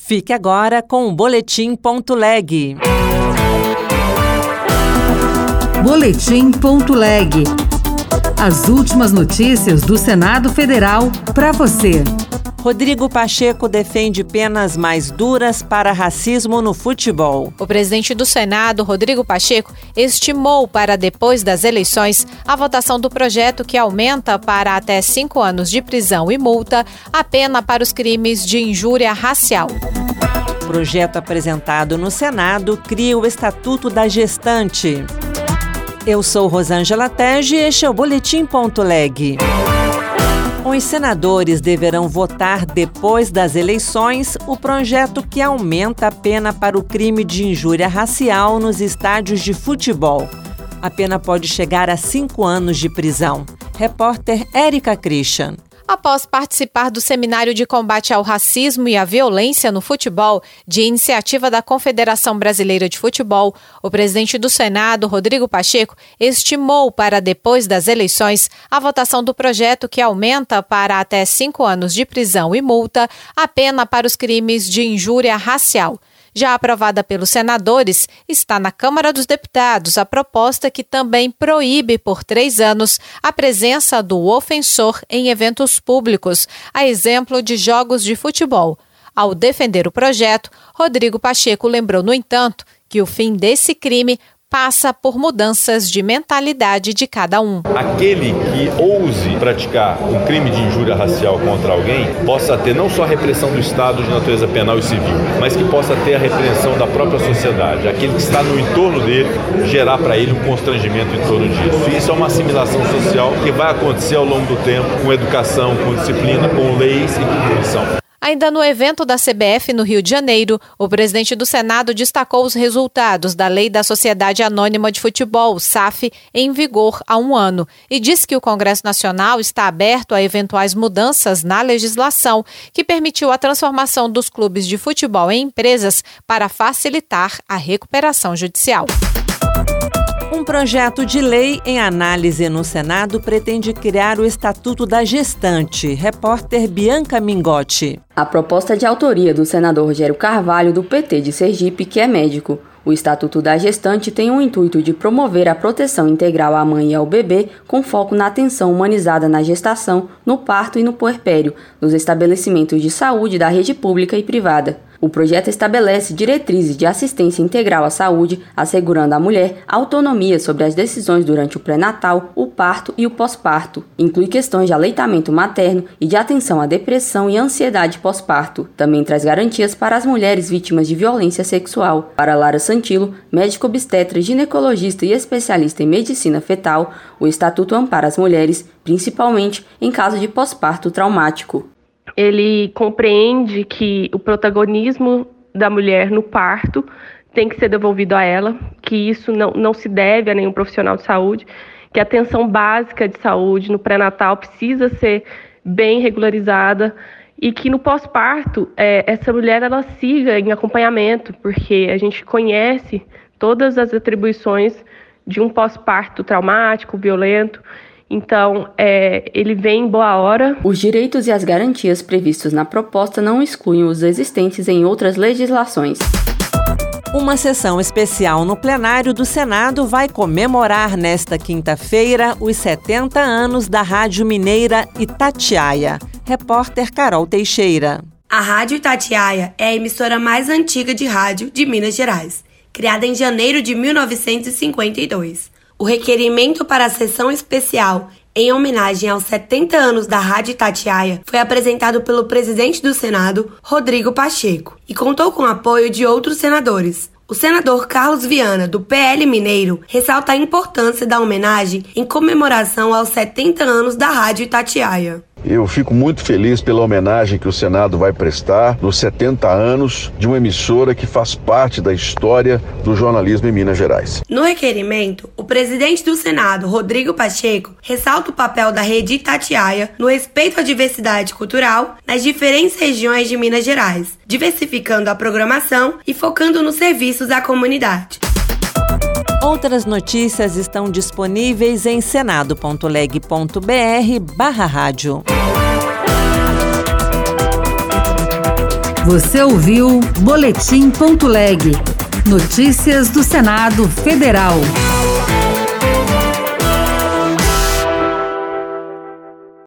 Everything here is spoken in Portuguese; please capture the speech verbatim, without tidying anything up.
Fique agora com o Boletim Ponto Leg. Boletim Ponto Leg. As últimas notícias do Senado Federal para você. Rodrigo Pacheco defende penas mais duras para racismo no futebol. O presidente do Senado, Rodrigo Pacheco, estimou para depois das eleições a votação do projeto que aumenta para até cinco anos de prisão e multa a pena para os crimes de injúria racial. O projeto apresentado no Senado cria o Estatuto da Gestante. Eu sou Rosângela Tege e este é o Boletim Ponto Leg. Os senadores deverão votar depois das eleições o projeto que aumenta a pena para o crime de injúria racial nos estádios de futebol. A pena pode chegar a cinco anos de prisão. Repórter Érica Christian. Após participar do Seminário de Combate ao Racismo e à Violência no Futebol, de iniciativa da Confederação Brasileira de Futebol, o presidente do Senado, Rodrigo Pacheco, estimou para depois das eleições a votação do projeto que aumenta para até cinco anos de prisão e multa a pena para os crimes de injúria racial. Já aprovada pelos senadores, está na Câmara dos Deputados a proposta que também proíbe por três anos a presença do ofensor em eventos públicos, a exemplo de jogos de futebol. Ao defender o projeto, Rodrigo Pacheco lembrou, no entanto, que o fim desse crime passa por mudanças de mentalidade de cada um. Aquele que ouse praticar um crime de injúria racial contra alguém possa ter não só a repressão do Estado de natureza penal e civil, mas que possa ter a repreensão da própria sociedade. Aquele que está no entorno dele, gerar para ele um constrangimento em torno disso. E isso é uma assimilação social que vai acontecer ao longo do tempo, com educação, com disciplina, com leis e com punição. Ainda no evento da C B F no Rio de Janeiro, o presidente do Senado destacou os resultados da Lei da Sociedade Anônima de Futebol, S A F, em vigor há um ano, e disse que o Congresso Nacional está aberto a eventuais mudanças na legislação que permitiu a transformação dos clubes de futebol em empresas para facilitar a recuperação judicial. Um projeto de lei em análise no Senado pretende criar o Estatuto da Gestante. Repórter Bianca Mingotti. A proposta é de autoria do senador Rogério Carvalho, do P T de Sergipe, que é médico. O Estatuto da Gestante tem o intuito de promover a proteção integral à mãe e ao bebê, com foco na atenção humanizada na gestação, no parto e no puerpério, nos estabelecimentos de saúde da rede pública e privada. O projeto estabelece diretrizes de assistência integral à saúde, assegurando à mulher autonomia sobre as decisões durante o pré-natal, o parto e o pós-parto. Inclui questões de aleitamento materno e de atenção à depressão e ansiedade pós-parto. Também traz garantias para as mulheres vítimas de violência sexual. Para Lara Santilo, médica obstetra, ginecologista e especialista em medicina fetal, o Estatuto ampara as mulheres, principalmente em caso de pós-parto traumático. Ele compreende que o protagonismo da mulher no parto tem que ser devolvido a ela, que isso não, não se deve a nenhum profissional de saúde, que a atenção básica de saúde no pré-natal precisa ser bem regularizada e que no pós-parto é, essa mulher ela siga em acompanhamento, porque a gente conhece todas as atribuições de um pós-parto traumático, violento. Então, é, ele vem em boa hora. Os direitos e as garantias previstos na proposta não excluem os existentes em outras legislações. Uma sessão especial no plenário do Senado vai comemorar nesta quinta-feira os setenta anos da Rádio Mineira Itatiaia. Repórter Carol Teixeira. A Rádio Itatiaia é a emissora mais antiga de rádio de Minas Gerais, criada em janeiro de mil novecentos e cinquenta e dois. O requerimento para a sessão especial em homenagem aos setenta anos da Rádio Itatiaia foi apresentado pelo presidente do Senado, Rodrigo Pacheco, e contou com o apoio de outros senadores. O senador Carlos Viana, do P L Mineiro, ressalta a importância da homenagem em comemoração aos setenta anos da Rádio Itatiaia. Eu fico muito feliz pela homenagem que o Senado vai prestar nos setenta anos de uma emissora que faz parte da história do jornalismo em Minas Gerais. No requerimento, o presidente do Senado, Rodrigo Pacheco, ressalta o papel da Rede Itatiaia no respeito à diversidade cultural nas diferentes regiões de Minas Gerais, diversificando a programação e focando nos serviços à comunidade. Outras notícias estão disponíveis em senado ponto leg ponto br barra rádio. Você ouviu Boletim.leg. Notícias do Senado Federal.